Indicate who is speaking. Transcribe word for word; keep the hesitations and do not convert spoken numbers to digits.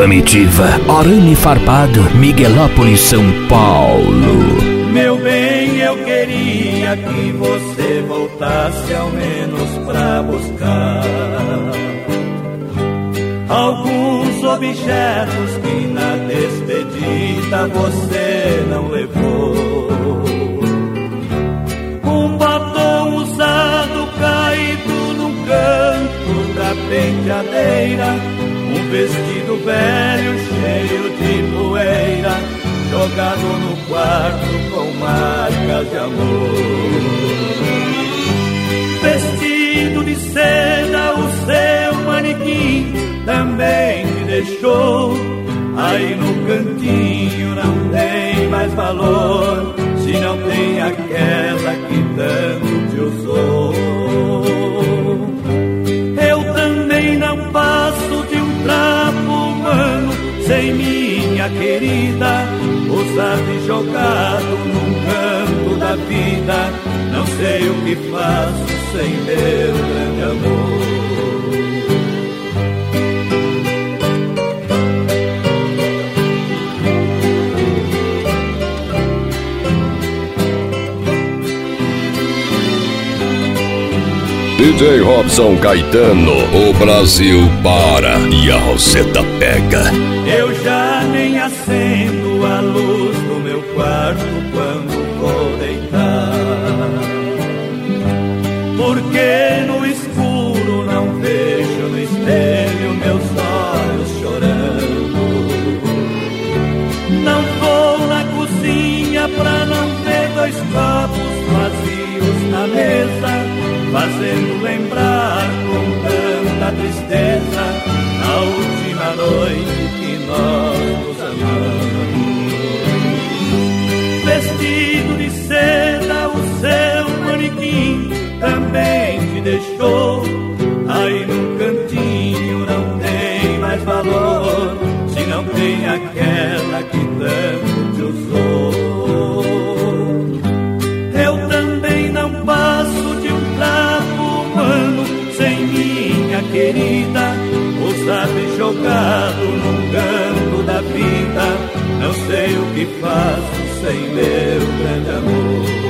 Speaker 1: Primitiva, arame farpado, Miguelópolis, São Paulo.
Speaker 2: Meu bem, eu queria que você voltasse ao menos pra buscar alguns objetos que na despedida você não levou. Um batom usado caído num canto da penteadeira, um vestido velho cheio de poeira, jogado no quarto com marcas de amor. Vestido de seda, o seu manequim também te deixou. Aí no cantinho não tem mais valor, se não tem aquela que tanto te usou. Eu também não passo de um trapo humano sem minha querida, usado e jogado num canto da vida. Não sei o que faço sem meu grande amor.
Speaker 3: D J Robson Caetano, o Brasil para e a Roseta pega.
Speaker 2: Eu já nem acendo a luz do meu quarto quando vou deitar, porque no escuro não vejo no espelho meus olhos chorando. Não vou na cozinha pra não ver dois copos vazios na mesa, fazendo lembrar com tanta tristeza a última noite que nós nos amamos. Vestido de seda, o seu manequim também te deixou. Aí num cantinho não tem mais valor, se não tem aquela que tanto te usou. Eu também não passo de um trapo humano sem minha querida, usado e jogado num canto da vida. Não sei o que faço sem meu grande amor.